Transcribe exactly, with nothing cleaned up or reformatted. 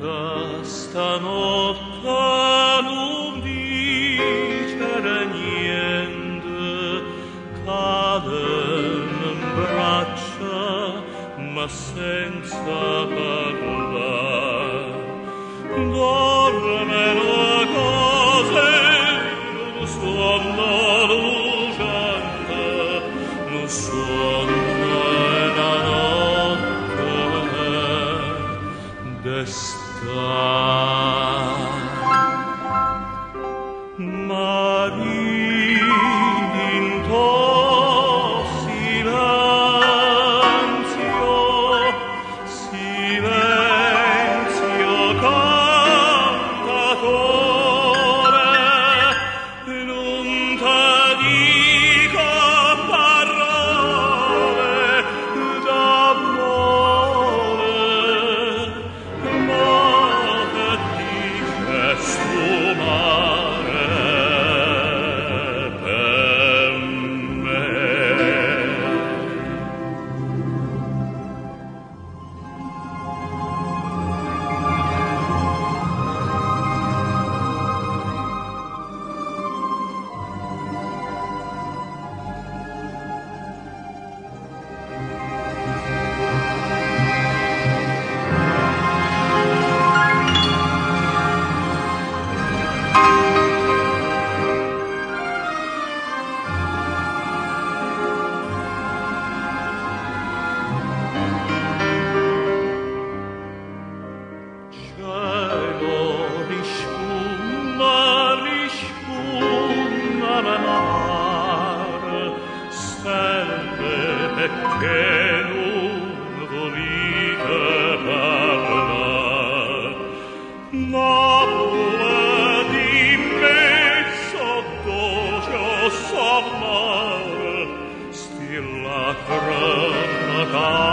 stanotte non dicere niente, cade in braccia ma senza parlare. Dormono cose, non suona lucente, non suona la notte d'estate. Ma d'into silenzio, silenzio cantatore, non te dico parole d'amore, ma che dice sfumare per me. Cielo risponda, risponda la mare, stelle perché non volete parlare. Napoli di mezzo doce sommare, stilla cronaca